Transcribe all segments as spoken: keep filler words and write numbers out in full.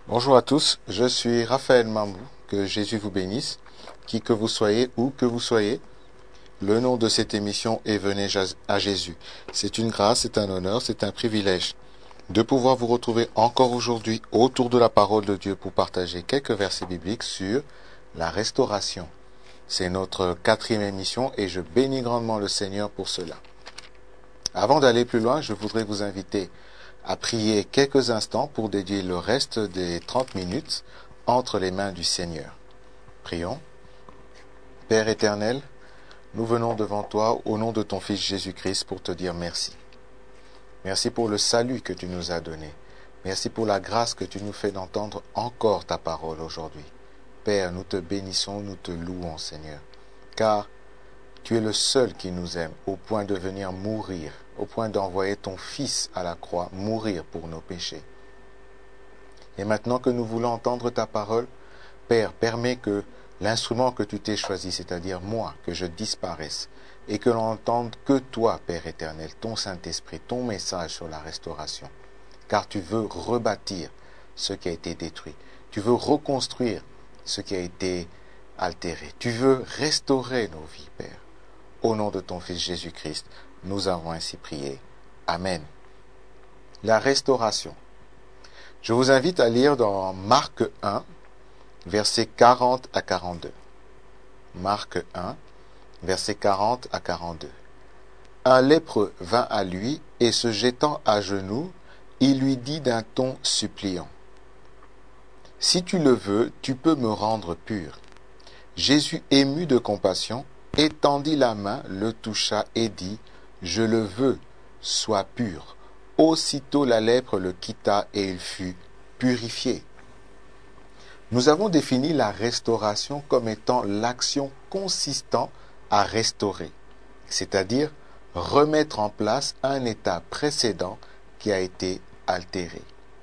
Bonjour à tous, je suis Raphaël Mambou, que Jésus vous bénisse, qui que vous soyez, où que vous soyez. Le nom de cette émission est Venez à Jésus. C'est une grâce, c'est un honneur, c'est un privilège de pouvoir vous retrouver encore aujourd'hui autour de la parole de Dieu pour partager quelques versets bibliques sur la restauration. C'est notre quatrième émission et je bénis grandement le Seigneur pour cela. Avant d'aller plus loin, je voudrais vous inviter à prier quelques instants pour dédier le reste des trente minutes entre les mains du Seigneur. Prions. Père éternel, nous venons devant toi au nom de ton Fils Jésus-Christ pour te dire merci. Merci pour le salut que tu nous as donné. Merci pour la grâce que tu nous fais d'entendre encore ta parole aujourd'hui. Père, nous te bénissons, nous te louons, Seigneur, car tu es le seul qui nous aime au point de venir mourir, au point d'envoyer ton Fils à la croix, mourir pour nos péchés. Et maintenant que nous voulons entendre ta parole, Père, permets que l'instrument que tu t'es choisi, c'est-à-dire moi, que je disparaisse, et que l'on entende que toi, Père éternel, ton Saint-Esprit, ton message sur la restauration. Car tu veux rebâtir ce qui a été détruit. Tu veux reconstruire ce qui a été altéré. Tu veux restaurer nos vies, Père. Au nom de ton Fils Jésus-Christ, nous avons ainsi prié. Amen. La restauration. Je vous invite à lire dans Marc un, versets quarante à quarante-deux. Marc un, versets quarante à quarante-deux. Un lépreux vint à lui et se jetant à genoux, il lui dit d'un ton suppliant. « Si tu le veux, tu peux me rendre pur. » Jésus, ému de compassion, étendit la main, le toucha et dit, « Je le veux, sois pur. » Aussitôt la lèpre le quitta et il fut purifié. Nous avons défini la restauration comme étant l'action consistant à restaurer, c'est-à-dire remettre en place un état précédent qui a été altéré.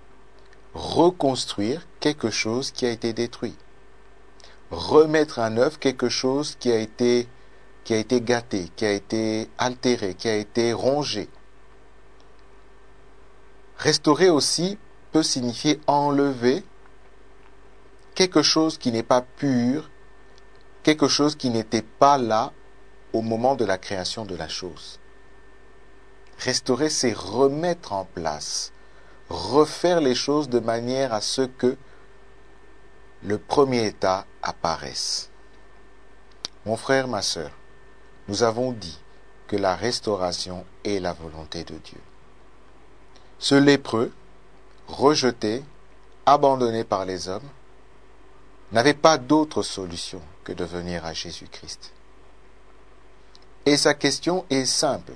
Reconstruire quelque chose qui a été détruit. Remettre à neuf quelque chose qui a été, qui a été gâté, qui a été altéré, qui a été rongé. Restaurer aussi peut signifier enlever quelque chose qui n'est pas pur, quelque chose qui n'était pas là au moment de la création de la chose. Restaurer, c'est remettre en place, refaire les choses de manière à ce que le premier état apparaisse. Mon frère, ma sœur, nous avons dit que la restauration est la volonté de Dieu. Ce lépreux, rejeté, abandonné par les hommes, n'avait pas d'autre solution que de venir à Jésus-Christ. Et sa question est simple.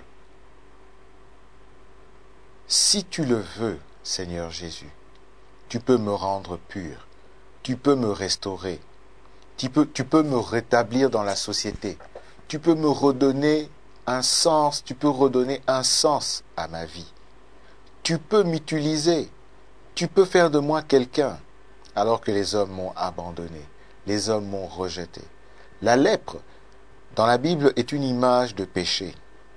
Si tu le veux, Seigneur Jésus, tu peux me rendre pur, tu peux me restaurer, tu peux, tu peux me rétablir dans la société, tu peux me redonner un sens, tu peux redonner un sens à ma vie. Tu peux m'utiliser, tu peux faire de moi quelqu'un, alors que les hommes m'ont abandonné, les hommes m'ont rejeté. La lèpre, dans la Bible, est une image de péché,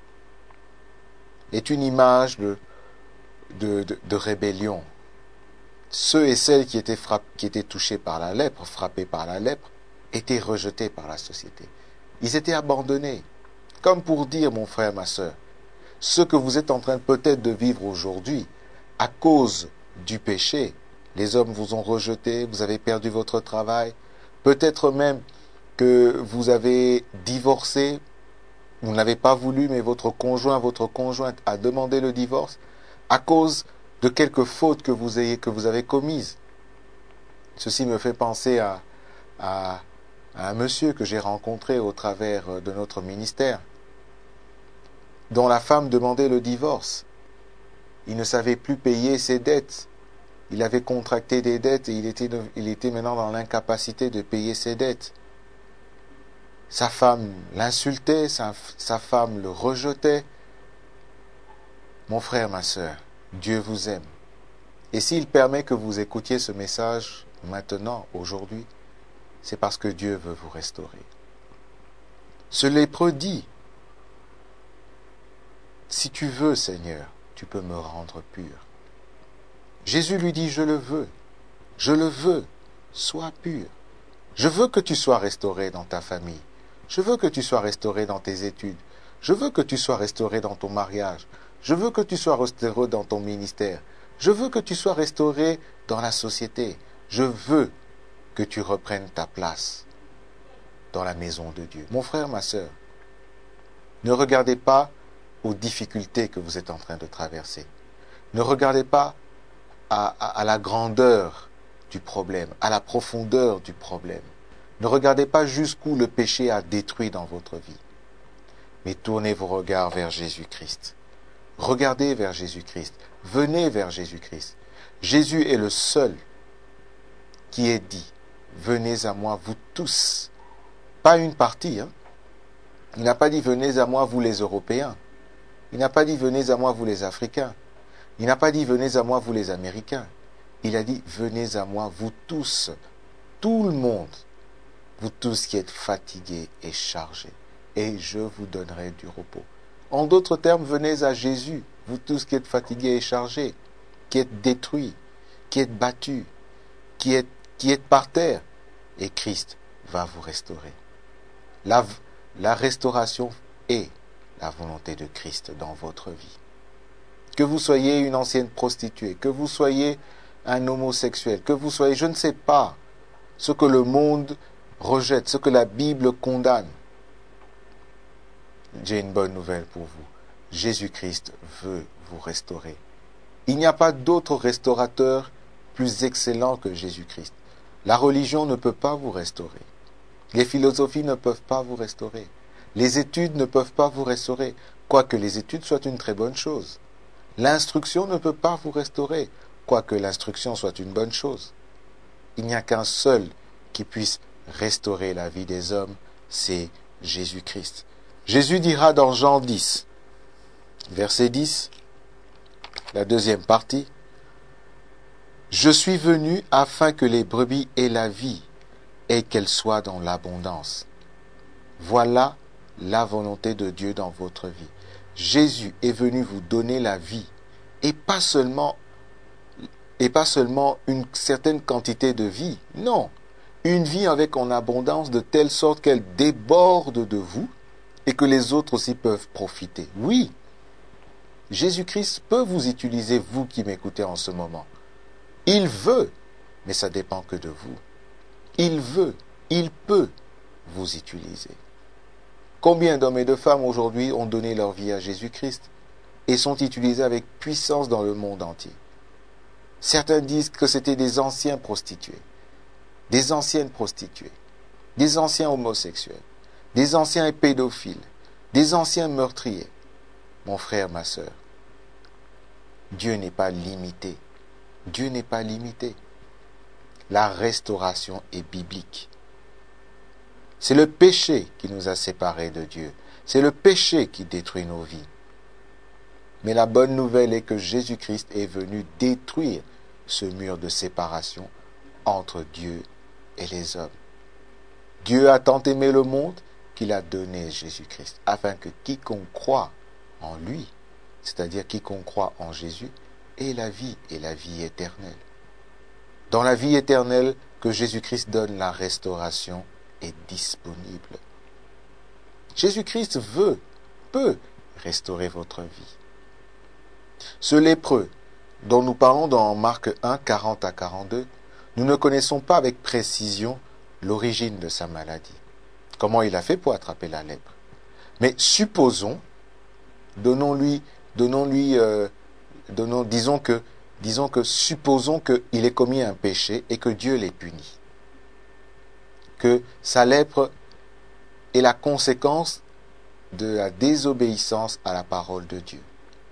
est une image de, de, de, de rébellion. Ceux et celles qui étaient, frapp, qui étaient touchés par la lèpre, frappés par la lèpre, étaient rejetés par la société. Ils étaient abandonnés. Comme pour dire, mon frère, ma sœur, ce que vous êtes en train peut-être de vivre aujourd'hui, à cause du péché, les hommes vous ont rejeté, vous avez perdu votre travail, peut-être même que vous avez divorcé, vous n'avez pas voulu, mais votre conjoint, votre conjointe a demandé le divorce à cause de quelques fautes que vous ayez, que vous avez commises. Ceci me fait penser à, à, à un monsieur que j'ai rencontré au travers de notre ministère, dont la femme demandait le divorce. Il ne savait plus payer ses dettes. Il avait contracté des dettes et il était, il était maintenant dans l'incapacité de payer ses dettes. Sa femme l'insultait, sa, sa femme le rejetait. Mon frère, ma sœur, Dieu vous aime. Et s'il permet que vous écoutiez ce message maintenant, aujourd'hui, c'est parce que Dieu veut vous restaurer. Ce lépreux dit, « Si tu veux, Seigneur, tu peux me rendre pur. » Jésus lui dit, « Je le veux. Je le veux. Sois pur. Je veux que tu sois restauré dans ta famille. Je veux que tu sois restauré dans tes études. Je veux que tu sois restauré dans ton mariage. Je veux que tu sois restauré dans ton ministère. Je veux que tu sois restauré dans la société. Je veux que tu reprennes ta place dans la maison de Dieu. Mon frère, ma sœur, ne regardez pas aux difficultés que vous êtes en train de traverser. Ne regardez pas à, à, à la grandeur du problème, à la profondeur du problème. Ne regardez pas jusqu'où le péché a détruit dans votre vie. Mais tournez vos regards vers Jésus-Christ. Regardez vers Jésus-Christ. Venez vers Jésus-Christ. Jésus est le seul qui ait dit, venez à moi vous tous. Pas une partie, hein. Il n'a pas dit, venez à moi vous les Européens. Il n'a pas dit, venez à moi vous les Africains. Il n'a pas dit, venez à moi vous les Américains. Il a dit, venez à moi vous tous, tout le monde, vous tous qui êtes fatigués et chargés, et je vous donnerai du repos. En d'autres termes, venez à Jésus, vous tous qui êtes fatigués et chargés, qui êtes détruits, qui êtes battus, qui êtes, qui êtes par terre, et Christ va vous restaurer. La, la restauration est la volonté de Christ dans votre vie. Que vous soyez une ancienne prostituée, que vous soyez un homosexuel, que vous soyez, je ne sais pas, ce que le monde rejette, ce que la Bible condamne. J'ai une bonne nouvelle pour vous. Jésus-Christ veut vous restaurer. Il n'y a pas d'autre restaurateur plus excellent que Jésus-Christ. La religion ne peut pas vous restaurer. Les philosophies ne peuvent pas vous restaurer. Les études ne peuvent pas vous restaurer, quoique les études soient une très bonne chose. L'instruction ne peut pas vous restaurer, quoique l'instruction soit une bonne chose. Il n'y a qu'un seul qui puisse restaurer la vie des hommes, c'est Jésus-Christ. Jésus dira dans Jean dix, verset dix, la deuxième partie, « Je suis venu afin que les brebis aient la vie et qu'elles soient dans l'abondance. » Voilà la volonté de Dieu dans votre vie. Jésus est venu vous donner la vie et pas seulement et pas seulement une certaine quantité de vie. Non, une vie avec en abondance de telle sorte qu'elle déborde de vous et que les autres aussi peuvent profiter. Oui, Jésus-Christ peut vous utiliser, vous qui m'écoutez en ce moment. Il veut, mais ça dépend que de vous. Il veut, il peut vous utiliser. Combien d'hommes et de femmes aujourd'hui ont donné leur vie à Jésus-Christ et sont utilisés avec puissance dans le monde entier? Certains disent que c'était des anciens prostitués, des anciennes prostituées, des anciens homosexuels, des anciens pédophiles, des anciens meurtriers. Mon frère, ma sœur, Dieu n'est pas limité. Dieu n'est pas limité. La restauration est biblique. C'est le péché qui nous a séparés de Dieu. C'est le péché qui détruit nos vies. Mais la bonne nouvelle est que Jésus-Christ est venu détruire ce mur de séparation entre Dieu et les hommes. Dieu a tant aimé le monde qu'il a donné Jésus-Christ, afin que quiconque croit en lui, c'est-à-dire quiconque croit en Jésus, ait la vie et la vie éternelle. Dans la vie éternelle que Jésus-Christ donne, la restauration est disponible. Jésus-Christ veut, peut restaurer votre vie. Ce lépreux, dont nous parlons dans Marc un, quarante à quarante-deux, nous ne connaissons pas avec précision l'origine de sa maladie. Comment il a fait pour attraper la lèpre. Mais supposons, donnons-lui, donnons-lui, euh, donnons, disons que, disons que, supposons qu'il ait commis un péché et que Dieu l'ait puni. Que sa lèpre est la conséquence de la désobéissance à la parole de Dieu.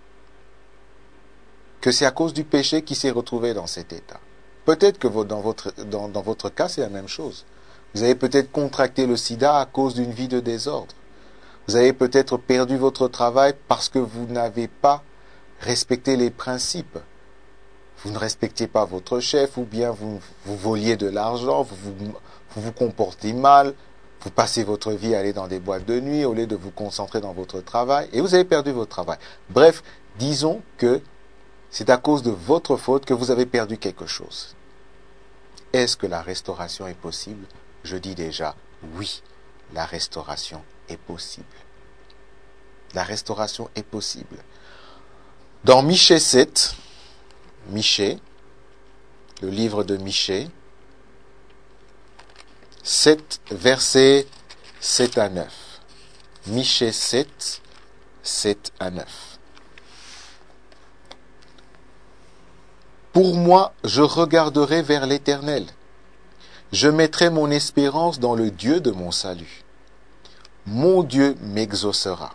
Que c'est à cause du péché qu'il s'est retrouvé dans cet état. Peut-être que dans votre, dans, dans votre cas, c'est la même chose. Vous avez peut-être contracté le sida à cause d'une vie de désordre. Vous avez peut-être perdu votre travail parce que vous n'avez pas respecté les principes. Vous ne respectiez pas votre chef, ou bien vous, vous voliez de l'argent, vous vous, vous vous comportez mal, vous passez votre vie à aller dans des boîtes de nuit au lieu de vous concentrer dans votre travail, et vous avez perdu votre travail. Bref, disons que c'est à cause de votre faute que vous avez perdu quelque chose. est-ce que la restauration est possible? Je dis déjà, oui, la restauration est possible. La restauration est possible. Dans Michée sept, Michée, le livre de Michée, sept, versets sept à neuf. Michée sept, sept à neuf. Pour moi, je regarderai vers l'Éternel. Je mettrai mon espérance dans le Dieu de mon salut. Mon Dieu m'exaucera.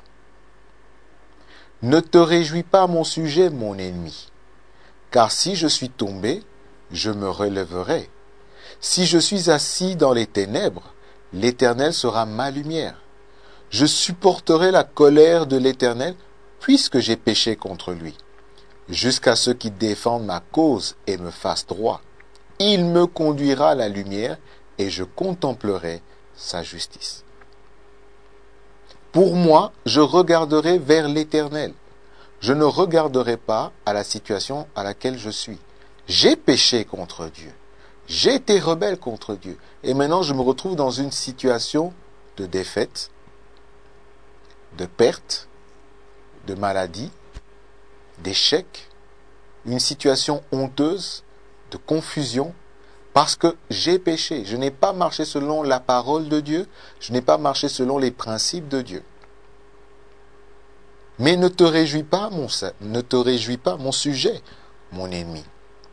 Ne te réjouis pas, mon sujet, mon ennemi. Car si je suis tombé, je me relèverai. Si je suis assis dans les ténèbres, l'Éternel sera ma lumière. Je supporterai la colère de l'Éternel, puisque j'ai péché contre lui. Jusqu'à ce qu'il défende ma cause et me fasse droit. Il me conduira à la lumière, et je contemplerai sa justice. Pour moi, je regarderai vers l'Éternel. Je ne regarderai pas à la situation à laquelle je suis. J'ai péché contre Dieu. J'ai été rebelle contre Dieu. Et maintenant, je me retrouve dans une situation de défaite, de perte, de maladie, d'échec, une situation honteuse, de confusion, parce que j'ai péché. Je n'ai pas marché selon la parole de Dieu, je n'ai pas marché selon les principes de Dieu. Mais ne te réjouis pas, mon, ne te réjouis pas, mon sujet, mon ennemi.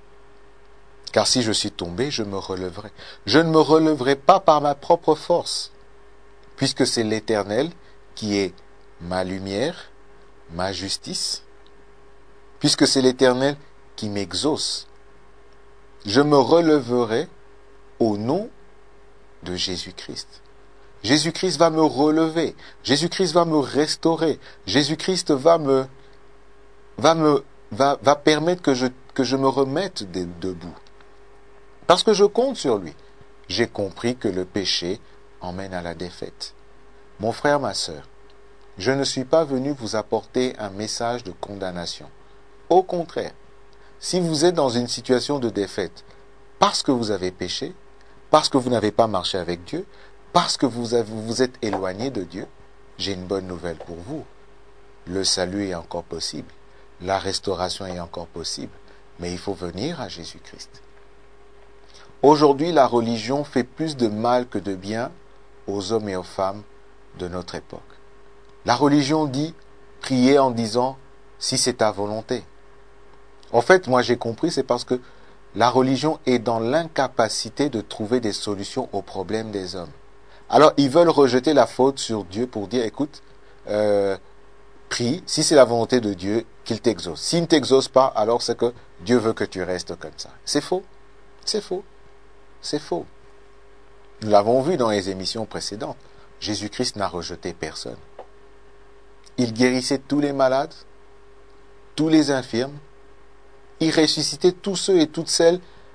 Car si je suis tombé, je me relèverai. Je ne me relèverai pas par ma propre force, puisque c'est l'Éternel qui est ma lumière, ma justice, puisque c'est l'Éternel qui m'exauce. Je me relèverai au nom de Jésus-Christ. Jésus-Christ va me relever. Jésus-Christ va me restaurer. Jésus-Christ va me, va me, va, va permettre que je, que je me remette de, debout. Parce que je compte sur lui. J'ai compris que le péché emmène à la défaite. Mon frère, ma sœur, je ne suis pas venu vous apporter un message de condamnation. Au contraire, si vous êtes dans une situation de défaite parce que vous avez péché, parce que vous n'avez pas marché avec Dieu, parce que vous avez, vous êtes éloigné de Dieu, j'ai une bonne nouvelle pour vous. Le salut est encore possible. La restauration est encore possible. Mais il faut venir à Jésus-Christ. Aujourd'hui, la religion fait plus de mal que de bien aux hommes et aux femmes de notre époque. La religion dit, priez en disant, si c'est ta volonté. En fait, moi j'ai compris, c'est parce que la religion est dans l'incapacité de trouver des solutions aux problèmes des hommes. Alors, ils veulent rejeter la faute sur Dieu pour dire, écoute, euh, prie, si c'est la volonté de Dieu, qu'il t'exauce. S'il ne t'exauce pas, alors c'est que Dieu veut que tu restes comme ça. C'est faux. C'est faux. C'est faux. Nous l'avons vu dans les émissions précédentes. Jésus-Christ n'a rejeté personne. Il guérissait tous les malades, tous les infirmes. Il ressuscitait tous ceux et toutes celles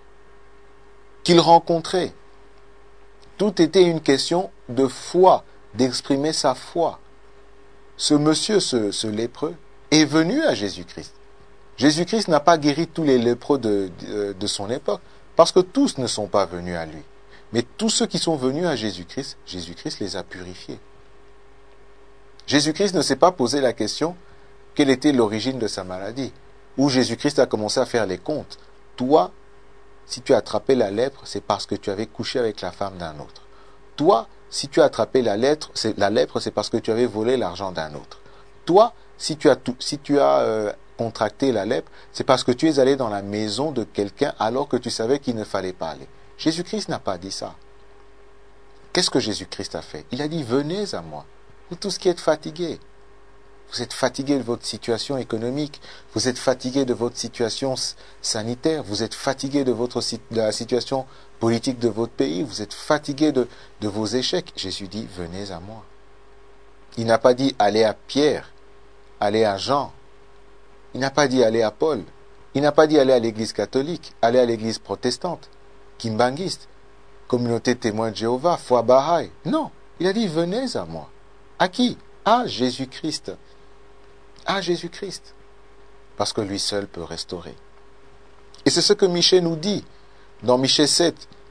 qu'il rencontrait. Tout était une question de foi, d'exprimer sa foi. Ce monsieur, ce, ce lépreux, est venu à Jésus-Christ. Jésus-Christ n'a pas guéri tous les lépreux de, de, de son époque, parce que tous ne sont pas venus à lui. Mais tous ceux qui sont venus à Jésus-Christ, Jésus-Christ les a purifiés. Jésus-Christ ne s'est pas posé la question quelle était l'origine de sa maladie, où Jésus-Christ a commencé à faire les comptes. Toi, si tu as attrapé la lèpre, c'est parce que tu avais couché avec la femme d'un autre. Toi, si tu as attrapé la lèpre, c'est, la lèpre, c'est parce que tu avais volé l'argent d'un autre. Toi, si tu as, tout, si tu as euh, contracté la lèpre, c'est parce que tu es allé dans la maison de quelqu'un alors que tu savais qu'il ne fallait pas aller. Jésus-Christ n'a pas dit ça. Qu'est-ce que Jésus-Christ a fait? Il a dit, venez à moi, vous tous qui êtes fatigués. Vous êtes fatigué de votre situation économique, vous êtes fatigué de votre situation sanitaire, vous êtes fatigué de, votre, de la situation politique de votre pays, vous êtes fatigué de, de vos échecs. Jésus dit, venez à moi. Il n'a pas dit, allez à Pierre, allez à Jean. Il n'a pas dit, allez à Paul. Il n'a pas dit, allez à l'église catholique, allez à l'église protestante, kimbanguiste, communauté témoin de Jéhovah, foi Baha'i. Non, il a dit, venez à moi. À qui? À Jésus-Christ. À Jésus-Christ. Parce que lui seul peut restaurer. Et c'est ce que Michée nous dit dans Michée sept,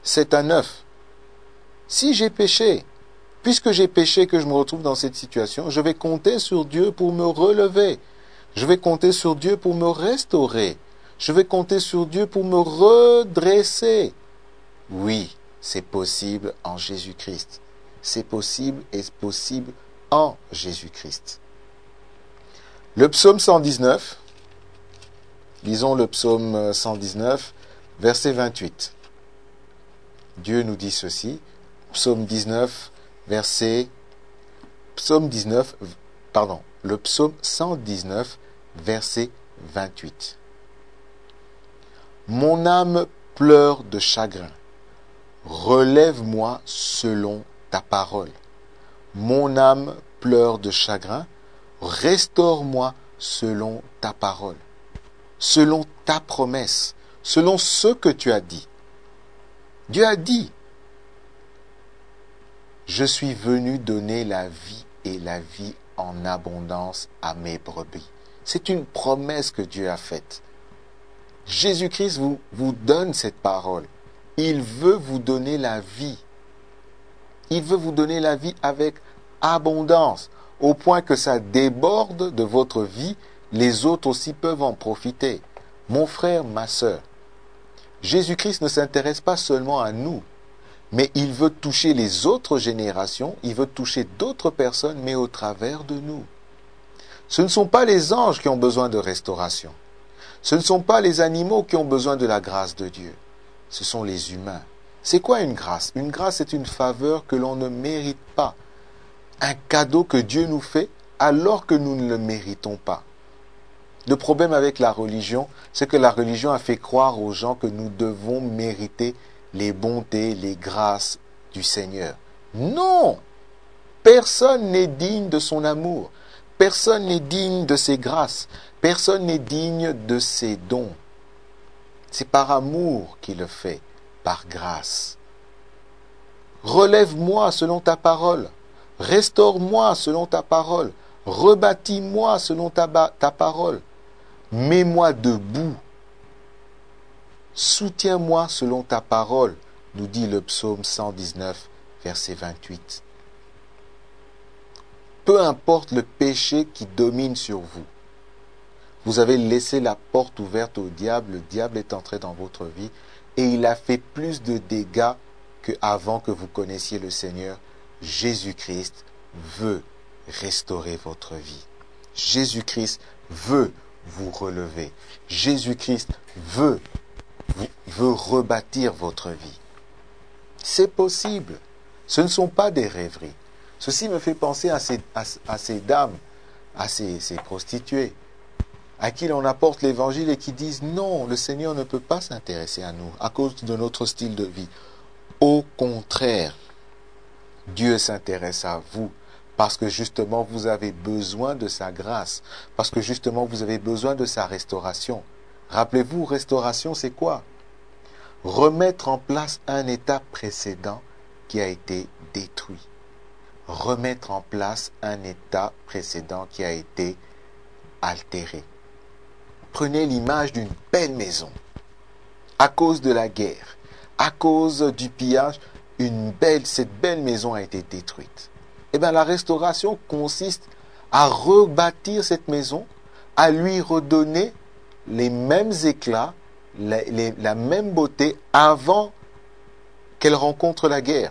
sept à neuf. Si j'ai péché, puisque j'ai péché que je me retrouve dans cette situation, je vais compter sur Dieu pour me relever. Je vais compter sur Dieu pour me restaurer. Je vais compter sur Dieu pour me redresser. Oui, c'est possible en Jésus-Christ. C'est possible et c'est possible en Jésus-Christ. Le psaume cent dix-neuf, lisons le psaume cent dix-neuf, verset vingt-huit. Dieu nous dit ceci, psaume dix-neuf, verset, psaume dix-neuf, pardon, le psaume cent dix-neuf, verset vingt-huit. Mon âme pleure de chagrin. Relève-moi selon ta parole. Mon âme pleure de chagrin. Restaure-moi selon ta parole. Selon ta promesse. Selon ce que tu as dit. Dieu a dit, je suis venu donner la vie et la vie en abondance à mes brebis. C'est une promesse que Dieu a faite. Jésus-Christ vous, vous donne cette parole. Il veut vous donner la vie. Il veut vous donner la vie avec abondance, au point que ça déborde de votre vie, les autres aussi peuvent en profiter. Mon frère, ma sœur, Jésus-Christ ne s'intéresse pas seulement à nous, mais il veut toucher les autres générations, il veut toucher d'autres personnes, mais au travers de nous. Ce ne sont pas les anges qui ont besoin de restauration. Ce ne sont pas les animaux qui ont besoin de la grâce de Dieu. Ce sont les humains. C'est quoi une grâce? Une grâce est une faveur que l'on ne mérite pas. Un cadeau que Dieu nous fait alors que nous ne le méritons pas. Le problème avec la religion, c'est que la religion a fait croire aux gens que nous devons mériter les bontés, les grâces du Seigneur. Non! Personne n'est digne de son amour. Personne n'est digne de ses grâces. Personne n'est digne de ses dons. C'est par amour qu'il le fait, par grâce. Relève-moi selon ta parole. Restaure-moi selon ta parole. Rebâtis-moi selon ta, ta parole. Mets-moi debout. Soutiens-moi selon ta parole, nous dit le psaume cent dix-neuf, verset vingt-huit. Peu importe le péché qui domine sur vous, vous avez laissé la porte ouverte au diable, le diable est entré dans votre vie et il a fait plus de dégâts qu'avant que vous connaissiez le Seigneur. Jésus-Christ veut restaurer votre vie. Jésus-Christ veut vous relever. Jésus-Christ veut, veut rebâtir votre vie. C'est possible. Ce ne sont pas des rêveries. Ceci me fait penser à ces, à, à ces dames, à ces, ces prostituées, à qui l'on apporte l'évangile et qui disent non, le Seigneur ne peut pas s'intéresser à nous à cause de notre style de vie. Au contraire, Dieu s'intéresse à vous parce que justement vous avez besoin de sa grâce, parce que justement vous avez besoin de sa restauration. Rappelez-vous, restauration, c'est quoi? Remettre en place un état précédent qui a été détruit. Remettre en place un état précédent qui a été altéré. Prenez l'image d'une belle maison. À cause de la guerre, à cause du pillage, une belle, cette belle maison a été détruite. Eh bien, la restauration consiste à rebâtir cette maison, à lui redonner les mêmes éclats, la, les, la même beauté avant qu'elle rencontre la guerre.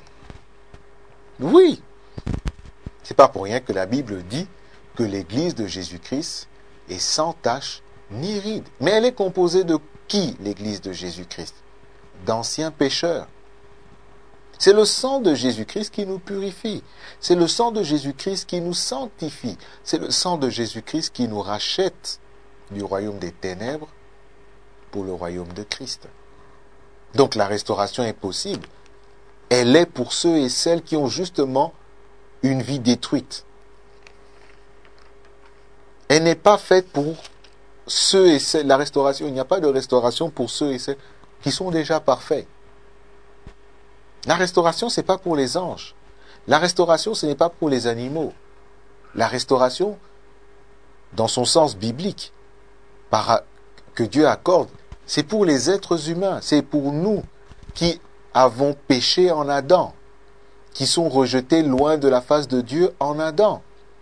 Oui, c'est pas pour rien que la Bible dit que l'Église de Jésus-Christ est sans tache ni ride. Mais elle est composée de qui, l'Église de Jésus-Christ? D'anciens pécheurs. C'est le sang de Jésus-Christ qui nous purifie. C'est le sang de Jésus-Christ qui nous sanctifie. C'est le sang de Jésus-Christ qui nous rachète du royaume des ténèbres pour le royaume de Christ. Donc la restauration est possible. Elle est pour ceux et celles qui ont justement une vie détruite. Elle n'est pas faite pour ceux et celles. La restauration, il n'y a pas de restauration pour ceux et celles qui sont déjà parfaits. La restauration, ce n'est pas pour les anges. La restauration, ce n'est pas pour les animaux. La restauration, dans son sens biblique, par, que Dieu accorde, c'est pour les êtres humains. C'est pour nous qui avons péché en Adam, qui sont rejetés loin de la face de Dieu en Adam.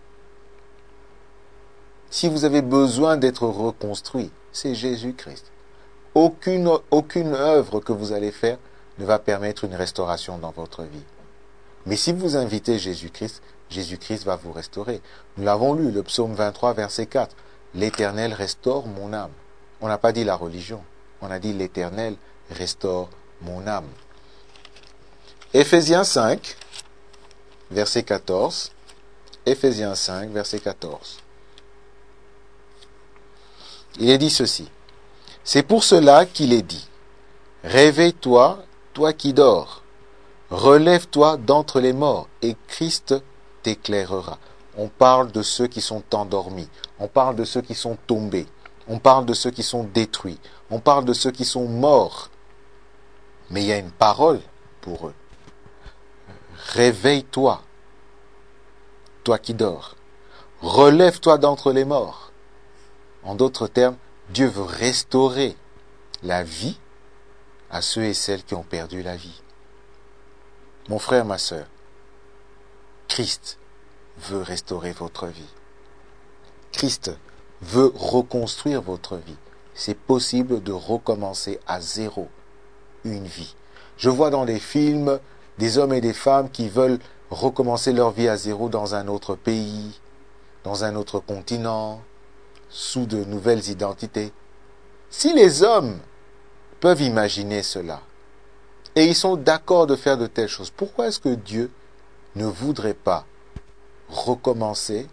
Si vous avez besoin d'être reconstruit, c'est Jésus-Christ. Aucune, aucune œuvre que vous allez faire ne va permettre une restauration dans votre vie. Mais si vous invitez Jésus-Christ, Jésus-Christ va vous restaurer. Nous l'avons lu, le psaume vingt-trois, verset quatre. L'Éternel restaure mon âme. On n'a pas dit la religion. On a dit l'Éternel restaure mon âme. Éphésiens cinq, verset quatorze. Éphésiens cinq, verset quatorze. Il est dit ceci. C'est pour cela qu'il est dit. Réveille-toi, toi qui dors. Relève-toi d'entre les morts et Christ t'éclairera. On parle de ceux qui sont endormis. On parle de ceux qui sont tombés. On parle de ceux qui sont détruits. On parle de ceux qui sont morts. Mais il y a une parole pour eux. Réveille-toi, toi qui dors. Relève-toi d'entre les morts. En d'autres termes, Dieu veut restaurer la vie à ceux et celles qui ont perdu la vie. Mon frère, ma sœur, Christ veut restaurer votre vie. Christ veut reconstruire votre vie. C'est possible de recommencer à zéro une vie. Je vois dans les films des hommes et des femmes qui veulent recommencer leur vie à zéro dans un autre pays, dans un autre continent, sous de nouvelles identités. Si les hommes peuvent imaginer cela, et ils sont d'accord de faire de telles choses, pourquoi est-ce que Dieu ne voudrait pas recommencer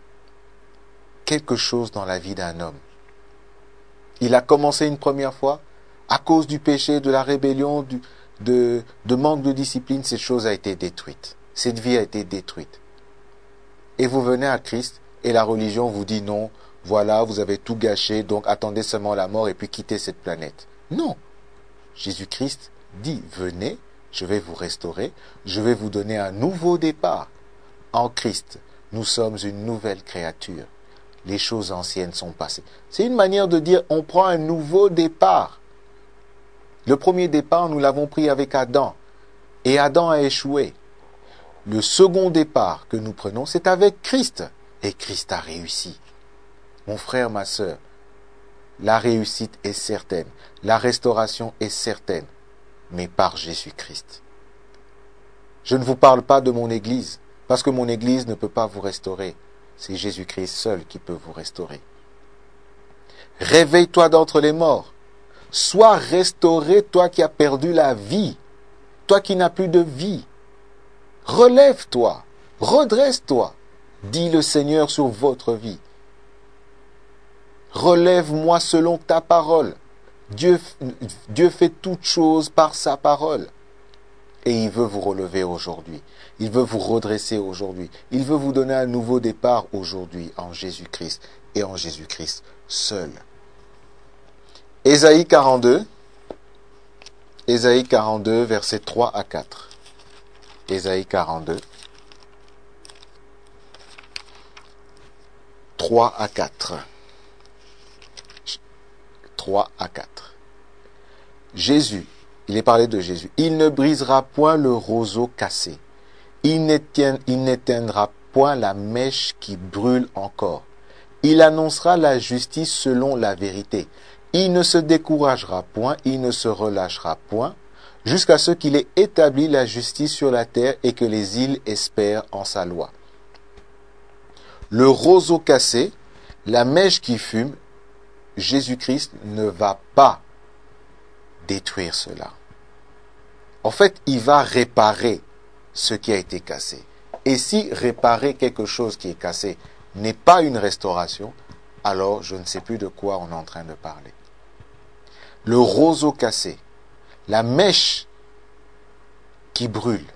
quelque chose dans la vie d'un homme? Il a commencé une première fois, à cause du péché, de la rébellion, du, de, de manque de discipline, cette chose a été détruite. Cette vie a été détruite. Et vous venez à Christ, et la religion vous dit non, voilà, vous avez tout gâché, donc attendez seulement la mort et puis quittez cette planète. Non. Jésus-Christ dit, venez, je vais vous restaurer, je vais vous donner un nouveau départ. En Christ, nous sommes une nouvelle créature. Les choses anciennes sont passées. C'est une manière de dire, on prend un nouveau départ. Le premier départ, nous l'avons pris avec Adam, et Adam a échoué. Le second départ que nous prenons, c'est avec Christ, et Christ a réussi. Mon frère, ma sœur, la réussite est certaine, la restauration est certaine, mais par Jésus-Christ. Je ne vous parle pas de mon Église, parce que mon Église ne peut pas vous restaurer. C'est Jésus-Christ seul qui peut vous restaurer. Réveille-toi d'entre les morts. Sois restauré, toi qui as perdu la vie, toi qui n'as plus de vie. Relève-toi, redresse-toi, dit le Seigneur sur votre vie. Relève-moi selon ta parole. Dieu, Dieu fait toutes choses par sa parole. Et il veut vous relever aujourd'hui. Il veut vous redresser aujourd'hui. Il veut vous donner un nouveau départ aujourd'hui en Jésus-Christ et en Jésus-Christ seul. Ésaïe quarante-deux. Ésaïe quarante-deux, versets trois à quatre. Ésaïe quarante-deux. trois à quatre. trois à quatre. Jésus, il est parlé de Jésus. Il ne brisera point le roseau cassé. Il n'éteindra point la mèche qui brûle encore. Il annoncera la justice selon la vérité. Il ne se découragera point, il ne se relâchera point, jusqu'à ce qu'il ait établi la justice sur la terre et que les îles espèrent en sa loi. Le roseau cassé, la mèche qui fume, Jésus-Christ ne va pas détruire cela. En fait, il va réparer ce qui a été cassé. Et si réparer quelque chose qui est cassé n'est pas une restauration, alors je ne sais plus de quoi on est en train de parler. Le roseau cassé, la mèche qui brûle,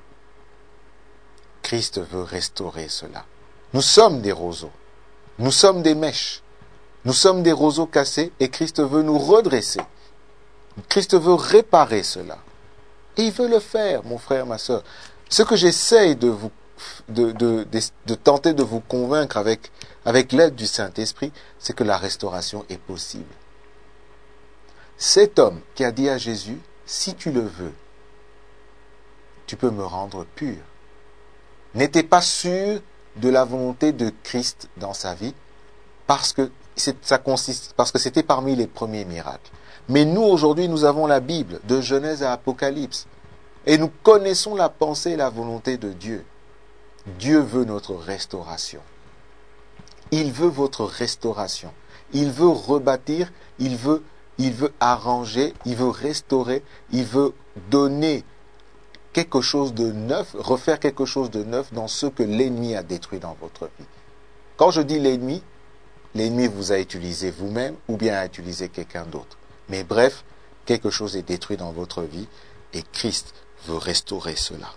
Christ veut restaurer cela. Nous sommes des roseaux, nous sommes des mèches, nous sommes des roseaux cassés et Christ veut nous redresser. Christ veut réparer cela. Et il veut le faire, mon frère, ma sœur. Ce que j'essaye de vous, de, de, de, de tenter de vous convaincre avec, avec l'aide du Saint-Esprit, c'est que la restauration est possible. Cet homme qui a dit à Jésus, si tu le veux, tu peux me rendre pur. N'était pas sûr de la volonté de Christ dans sa vie parce que ça consiste, parce que c'était parmi les premiers miracles. Mais nous, aujourd'hui, nous avons la Bible, de Genèse à Apocalypse. Et nous connaissons la pensée et la volonté de Dieu. Dieu veut notre restauration. Il veut votre restauration. Il veut rebâtir, il veut, il veut arranger, il veut restaurer, il veut donner quelque chose de neuf, refaire quelque chose de neuf dans ce que l'ennemi a détruit dans votre vie. Quand je dis l'ennemi, l'ennemi vous a utilisé vous-même ou bien a utilisé quelqu'un d'autre. Mais bref, quelque chose est détruit dans votre vie et Christ veut restaurer cela.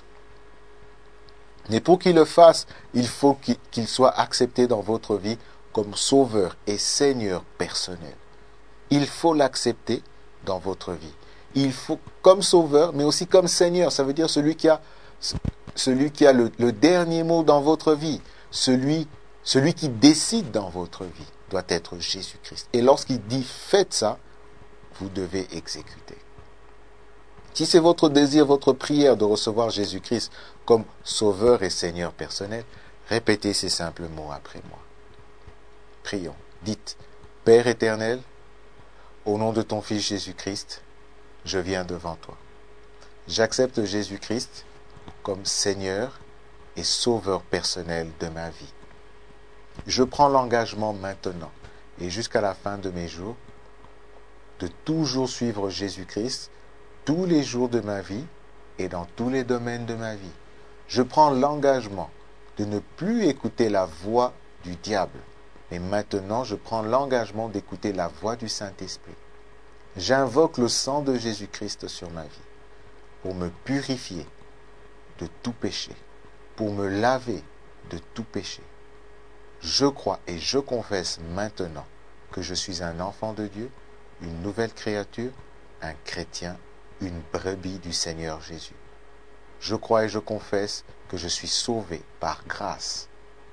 Mais pour qu'il le fasse, il faut qu'il soit accepté dans votre vie comme sauveur et seigneur personnel. Il faut l'accepter dans votre vie. Il faut comme sauveur, mais aussi comme seigneur. Ça veut dire celui qui a, celui qui a le, le dernier mot dans votre vie. Celui, celui qui décide dans votre vie doit être Jésus-Christ. Et lorsqu'il dit faites ça, vous devez exécuter. Si c'est votre désir, votre prière de recevoir Jésus-Christ comme sauveur et seigneur personnel, répétez ces simples mots après moi. Prions. Dites, Père éternel, au nom de ton Fils Jésus-Christ, je viens devant toi. J'accepte Jésus-Christ comme Seigneur et Sauveur personnel de ma vie. Je prends l'engagement maintenant et jusqu'à la fin de mes jours de toujours suivre Jésus-Christ tous les jours de ma vie et dans tous les domaines de ma vie. Je prends l'engagement de ne plus écouter la voix du diable, mais maintenant je prends l'engagement d'écouter la voix du Saint-Esprit. J'invoque le sang de Jésus-Christ sur ma vie pour me purifier de tout péché, pour me laver de tout péché. Je crois et je confesse maintenant que je suis un enfant de Dieu, une nouvelle créature, un chrétien, une brebis du Seigneur Jésus. Je crois et je confesse que je suis sauvé par grâce.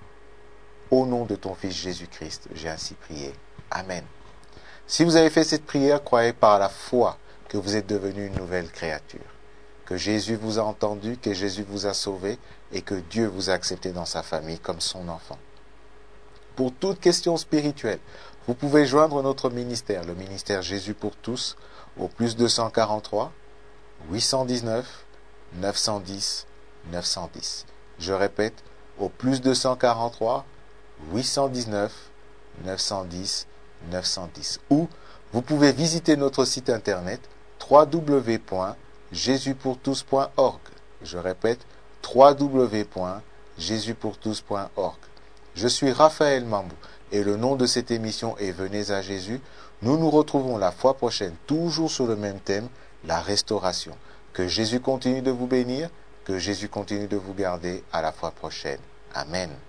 Au nom de ton Fils Jésus-Christ, j'ai ainsi prié. Amen. Si vous avez fait cette prière, croyez par la foi que vous êtes devenu une nouvelle créature, que Jésus vous a entendu, que Jésus vous a sauvé et que Dieu vous a accepté dans sa famille comme son enfant. Pour toute question spirituelle, vous pouvez joindre notre ministère, le ministère Jésus pour tous, au plus deux cent quarante-trois, huit cent dix-neuf, neuf cent dix, neuf cent dix. Je répète, au plus deux cent quarante-trois, huit cent dix-neuf, neuf cent dix, neuf cent dix. Ou vous pouvez visiter notre site internet w w w point jésus pour tous point org. Je répète, w w w point jésus pour tous point org. Je suis Raphaël Mambou et le nom de cette émission est Venez à Jésus. Nous nous retrouvons la fois prochaine, toujours sur le même thème, la restauration. Que Jésus continue de vous bénir, que Jésus continue de vous garder. À la fois prochaine. Amen.